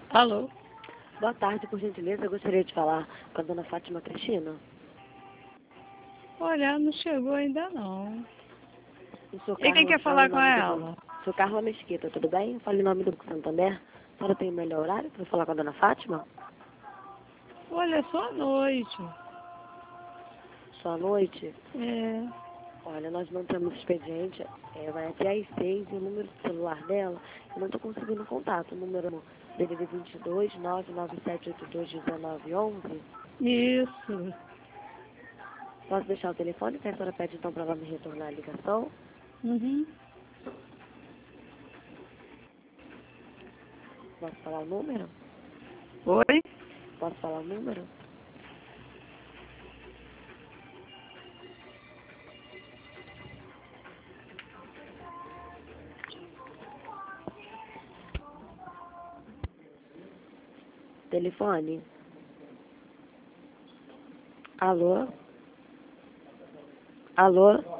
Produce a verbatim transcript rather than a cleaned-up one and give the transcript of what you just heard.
Alô? Boa tarde, por gentileza, eu gostaria de falar com a dona Fátima Cristina. Olha, não chegou ainda não. Eu sou E quem Carla, quer falo em falar com nome do ela? Banco. Sou Carla Mesquita, tudo bem? Eu falo em nome do Banco Santander. A senhora tem o melhor horário para falar com a dona Fátima? Olha, é só à noite. Só à noite? É. Olha, nós não temos expediente, é, vai até às seis e o número de celular dela, eu não estou conseguindo contato. O número D D D vinte e dois, nove nove sete oito dois, um nove um um. Isso. Posso deixar o telefone, que a senhora pede então para ela me retornar a ligação? Uhum. Posso falar o número? Oi? Posso falar o número? Telefone? Alô? Alô?